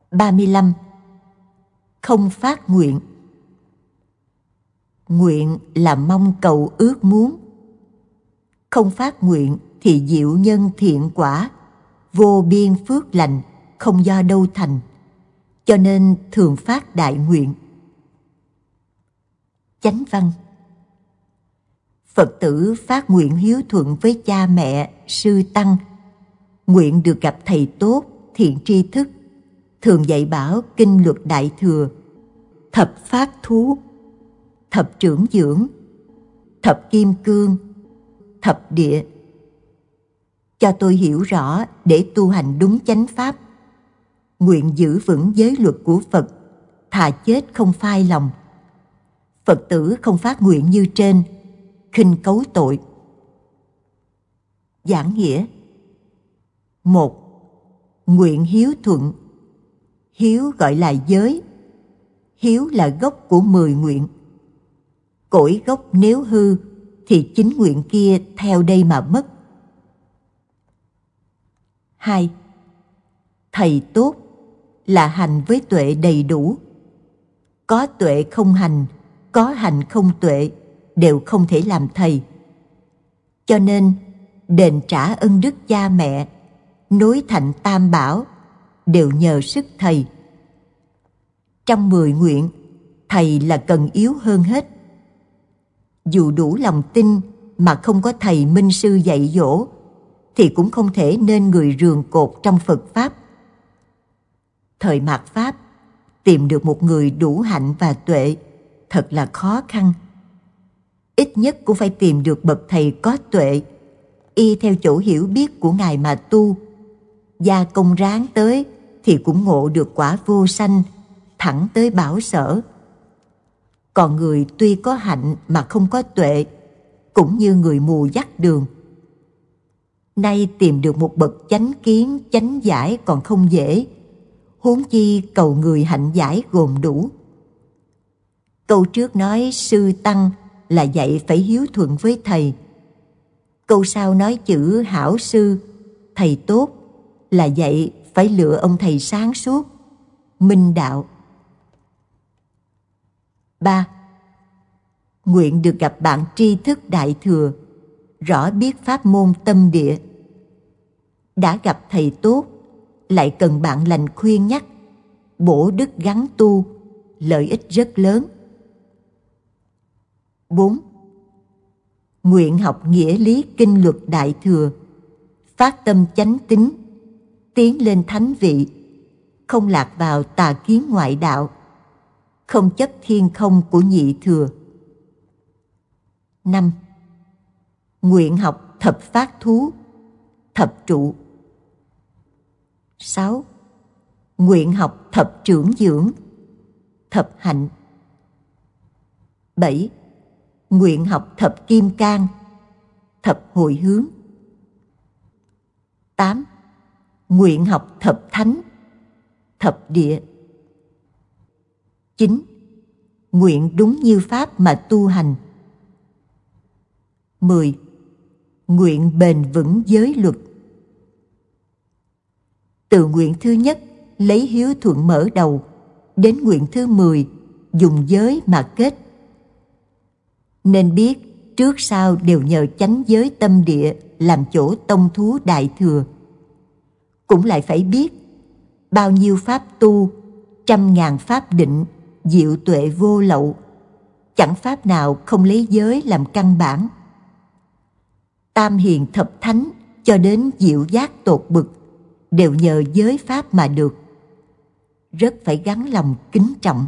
35. Không phát nguyện. Nguyện là mong cầu ước muốn. Không phát nguyện thì diệu nhân thiện quả, vô biên phước lành, không do đâu thành, cho nên thường phát đại nguyện. Chánh văn. Phật tử phát nguyện hiếu thuận với cha mẹ, sư tăng, nguyện được gặp thầy tốt, thiện tri thức, thường dạy bảo kinh luật đại thừa, thập phát thú, thập trưởng dưỡng, thập kim cương, thập địa. Cho tôi hiểu rõ để tu hành đúng chánh pháp. Nguyện giữ vững giới luật của Phật, thà chết không phai lòng. Phật tử không phát nguyện như trên, khinh cấu tội. Giảng nghĩa. 1. Nguyện hiếu thuận. Hiếu gọi là giới. Hiếu là gốc của 10 nguyện. Cội gốc nếu hư thì 9 nguyện kia theo đây mà mất. 2. Thầy tốt là hành với tuệ đầy đủ. Có tuệ không hành, có hành không tuệ đều không thể làm thầy. Cho nên đền trả ân đức cha mẹ, nối thành tam bảo đều nhờ sức thầy. Trong 10 nguyện, thầy là cần yếu hơn hết. Dù đủ lòng tin mà không có thầy minh sư dạy dỗ thì cũng không thể nên người rường cột trong Phật Pháp. Thời mạt Pháp, tìm được một người đủ hạnh và tuệ thật là khó khăn. Ít nhất cũng phải tìm được bậc thầy có tuệ, y theo chỗ hiểu biết của Ngài mà tu. Gia công ráng tới thì cũng ngộ được quả vô sanh, thẳng tới bảo sở. Còn người tuy có hạnh mà không có tuệ, cũng như người mù dắt đường. Nay tìm được một bậc chánh kiến, chánh giải còn không dễ, huống chi cầu người hạnh giải gồm đủ. Câu trước nói sư tăng là dạy phải hiếu thuận với thầy. Câu sau nói chữ hảo sư, thầy tốt, là dạy phải lựa ông thầy sáng suốt, minh đạo. 3. Nguyện được gặp bạn tri thức đại thừa, rõ biết pháp môn tâm địa. Đã gặp thầy tốt, lại cần bạn lành khuyên nhắc, bổ đức gắn tu, lợi ích rất lớn. 4. Nguyện học nghĩa lý kinh luật đại thừa, phát tâm chánh tín, tiến lên thánh vị, không lạc vào tà kiến ngoại đạo, không chấp thiên không của nhị thừa. 5. Nguyện học thập phát thú, thập trụ. 6. Nguyện học thập trưởng dưỡng, thập hạnh. 7. Nguyện học thập kim cang, thập hồi hướng. 8. Nguyện học thập thánh, thập địa. 9. Nguyện đúng như pháp mà tu hành. 10. Nguyện bền vững giới luật. Từ nguyện thứ nhất lấy hiếu thuận mở đầu, đến nguyện thứ 10 dùng giới mà kết. Nên biết trước sau đều nhờ chánh giới tâm địa làm chỗ tông thú đại thừa. Cũng lại phải biết bao nhiêu pháp tu, 100.000 pháp định, diệu tuệ vô lậu, chẳng pháp nào không lấy giới làm căn bản. Tam hiền thập thánh cho đến diệu giác tột bực đều nhờ giới pháp mà được. Rất phải gắn lòng kính trọng.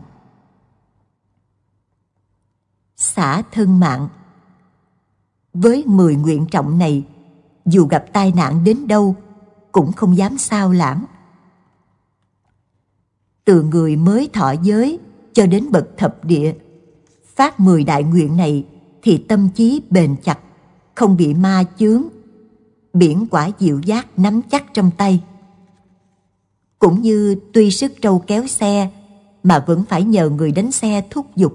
Xả thân mạng. Với 10 nguyện trọng này, dù gặp tai nạn đến đâu cũng không dám sao lãng. Từ người mới thọ giới cho đến bậc thập địa, phát 10 đại nguyện này thì tâm trí bền chặt, không bị ma chướng, biển quả diệu giác nắm chắc trong tay. Cũng như tuy sức trâu kéo xe mà vẫn phải nhờ người đánh xe thúc giục.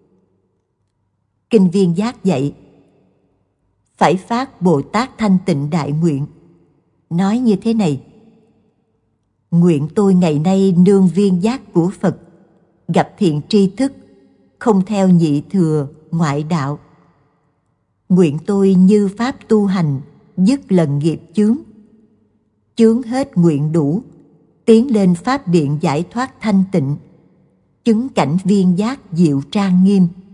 Kinh Viên Giác dạy phải phát Bồ Tát Thanh Tịnh đại nguyện, nói như thế này: Nguyện tôi ngày nay nương viên giác của Phật, gặp thiện tri thức, không theo nhị thừa ngoại đạo. Nguyện tôi như pháp tu hành, dứt lần nghiệp chướng. Chướng hết nguyện đủ, tiến lên pháp điện giải thoát thanh tịnh, chứng cảnh viên giác diệu trang nghiêm.